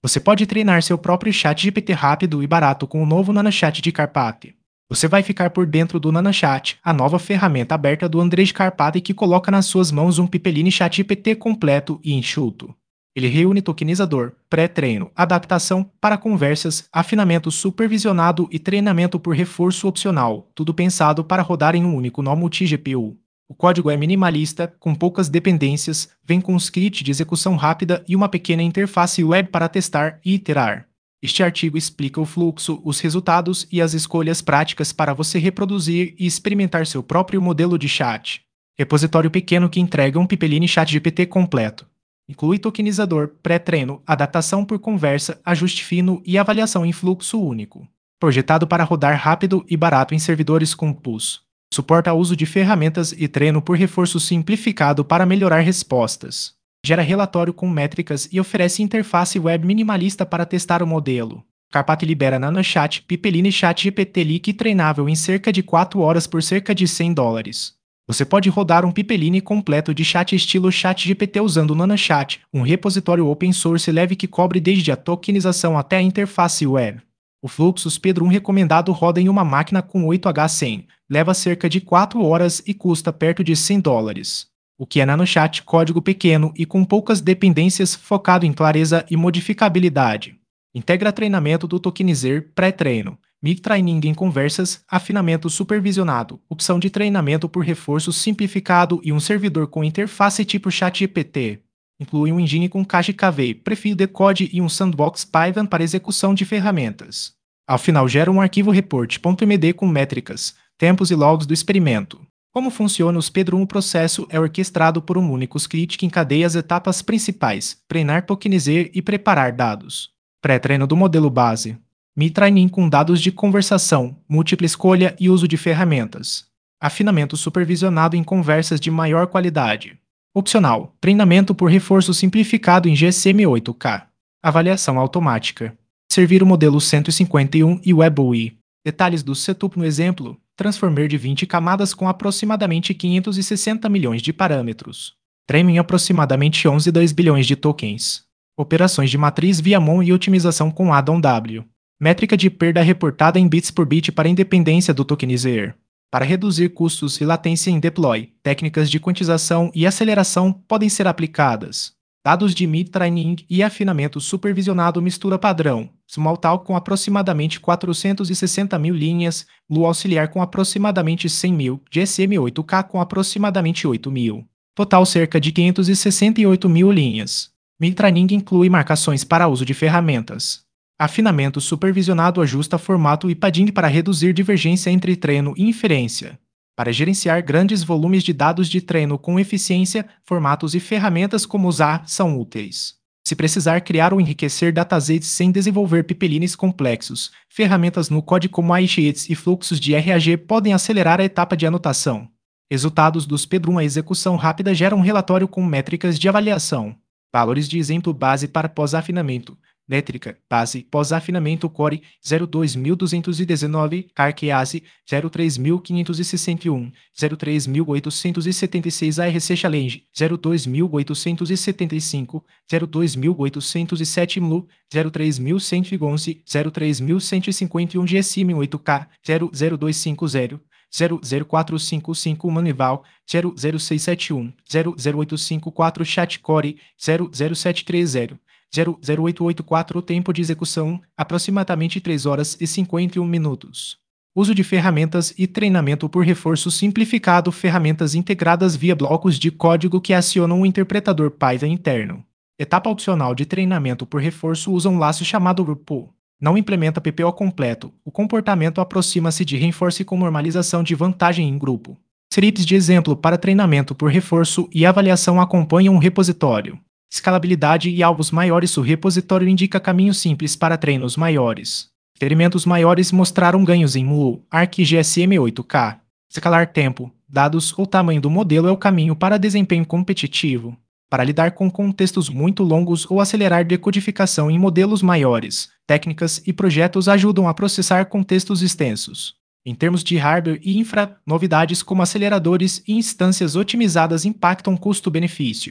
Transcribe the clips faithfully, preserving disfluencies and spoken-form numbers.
Você pode treinar seu próprio chat G P T rápido e barato com o novo NanoChat de Carpati. Você vai ficar por dentro do NanoChat, a nova ferramenta aberta do Andrej Karpathy que coloca nas suas mãos um pipeline chat G P T completo e enxuto. Ele reúne tokenizador, pré-treino, adaptação para conversas, afinamento supervisionado e treinamento por reforço opcional, tudo pensado para rodar em um único nó multi-G P U. O código é minimalista, com poucas dependências, vem com um script de execução rápida e uma pequena interface web para testar e iterar. Este artigo explica o fluxo, os resultados e as escolhas práticas para você reproduzir e experimentar seu próprio modelo de chat. Repositório pequeno que entrega um pipeline chat G P T completo. Inclui tokenizador, pré-treino, adaptação por conversa, ajuste fino e avaliação em fluxo único. Projetado para rodar rápido e barato em servidores com pulso. Suporta o uso de ferramentas e treino por reforço simplificado para melhorar respostas. Gera relatório com métricas e oferece interface web minimalista para testar o modelo. Karpathy libera NanoChat, Pipeline Chat G P T Leak treinável em cerca de quatro horas por cerca de cem dólares. Você pode rodar um pipeline completo de chat estilo Chat G P T usando o NanoChat, um repositório open source leve que cobre desde a tokenização até a interface web. O Fluxus Pedro um recomendado roda em uma máquina com oito H cem, leva cerca de quatro horas e custa perto de cem dólares. O que é NanoChat, código pequeno e com poucas dependências focado em clareza e modificabilidade. Integra treinamento do tokenizer pré-treino, mid-training em conversas, afinamento supervisionado, opção de treinamento por reforço simplificado e um servidor com interface tipo ChatGPT. Inclui um engine com cache K V, prefiro decode e um sandbox Python para execução de ferramentas. Ao final gera um arquivo report.md com métricas, tempos e logs do experimento. Como funciona o Pedro um? O processo é orquestrado por um único script que encadeia as etapas principais, treinar, tokenizer e preparar dados. Pré-treino do modelo base. Mid-training com dados de conversação, múltipla escolha e uso de ferramentas. Afinamento supervisionado em conversas de maior qualidade. Opcional, treinamento por reforço simplificado em G S M oito K. Avaliação automática. Servir o modelo cento e cinquenta e um e WebUI. Detalhes do setup no exemplo. Transformer de vinte camadas com aproximadamente quinhentos e sessenta milhões de parâmetros. Treino em aproximadamente onze vírgula dois bilhões de tokens. Operações de matriz via M O N e otimização com addon W. Métrica de perda reportada em bits por bit para independência do tokenizer. Para reduzir custos e latência em deploy, técnicas de quantização e aceleração podem ser aplicadas. Dados de mid-training e afinamento supervisionado mistura padrão, Smalltalk com aproximadamente quatrocentos e sessenta mil linhas, Lu auxiliar com aproximadamente cem mil, G S M oito K com aproximadamente oito mil. Total cerca de quinhentos e sessenta e oito mil linhas. Mid-training inclui marcações para uso de ferramentas. Afinamento supervisionado ajusta formato e padding para reduzir divergência entre treino e inferência. Para gerenciar grandes volumes de dados de treino com eficiência, formatos e ferramentas como usar são úteis. Se precisar criar ou enriquecer datasets sem desenvolver pipelines complexos, ferramentas no code como iSheets e fluxos de R A G podem acelerar a etapa de anotação. Resultados dos Pedro um. A execução rápida gera um relatório com métricas de avaliação. Valores de exemplo base para pós-afinamento. Métrica, base, pós-afinamento Core zero dois mil duzentos e dezenove, Arc-A S I zero três mil quinhentos e sessenta e um, zero três mil oitocentos e setenta e seis A R C Challenge, zero dois mil oitocentos e setenta e cinco, zero dois mil oitocentos e sete M L U, zero três mil cento e onze, zero três mil cento e cinquenta e um G S M oito K, zero zero dois cinco zero, zero zero quatro cinco cinco Manival, zero zero seis sete um, zero zero oito cinco quatro Chat Core, zero zero sete três zero. zero zero oito oito quatro O tempo de execução, aproximadamente três horas e cinquenta e um minutos. Uso de ferramentas e treinamento por reforço simplificado. Ferramentas integradas via blocos de código que acionam o interpretador Python interno. Etapa opcional de treinamento por reforço usa um laço chamado R P O. Não implementa P P O completo. O comportamento aproxima-se de reinforce com normalização de vantagem em grupo. Scripts de exemplo para treinamento por reforço e avaliação acompanham um repositório. Escalabilidade e alvos maiores. O repositório indica caminhos simples para treinos maiores. Experimentos maiores mostraram ganhos em M L U, Arc e G S M oito K. Escalar tempo, dados ou tamanho do modelo é o caminho para desempenho competitivo. Para lidar com contextos muito longos ou acelerar decodificação em modelos maiores, técnicas e projetos ajudam a processar contextos extensos. Em termos de hardware e infra, novidades como aceleradores e instâncias otimizadas impactam custo-benefício.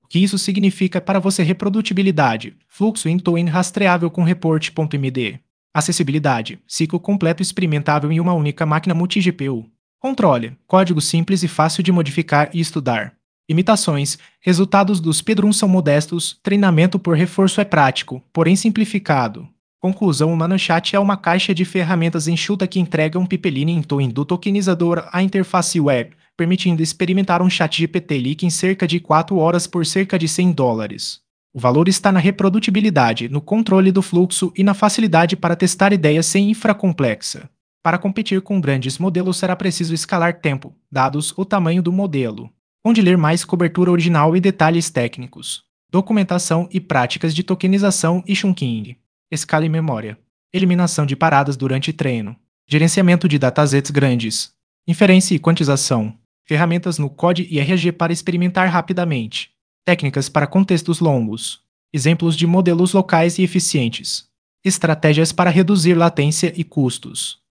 O que isso significa para você? Reprodutibilidade, fluxo end-to-end rastreável com report.md. Acessibilidade, ciclo completo experimentável em uma única máquina multi-G P U. Controle, código simples e fácil de modificar e estudar. Imitações, resultados dos speedruns são modestos, treinamento por reforço é prático, porém simplificado. Conclusão: o NanoChat é uma caixa de ferramentas enxuta que entrega um pipeline end-to-end do tokenizador à interface web, permitindo experimentar um ChatGPT Leak em cerca de quatro horas por cerca de cem dólares. O valor está na reprodutibilidade, no controle do fluxo e na facilidade para testar ideias sem infra complexa. Para competir com grandes modelos será preciso escalar tempo, dados, o tamanho do modelo. Onde ler mais cobertura original e detalhes técnicos. Documentação e práticas de tokenização e chunking. Escala e memória. Eliminação de paradas durante treino. Gerenciamento de datasets grandes. Inferência e quantização. Ferramentas no Code e R G para experimentar rapidamente. Técnicas para contextos longos. Exemplos de modelos locais e eficientes. Estratégias para reduzir latência e custos.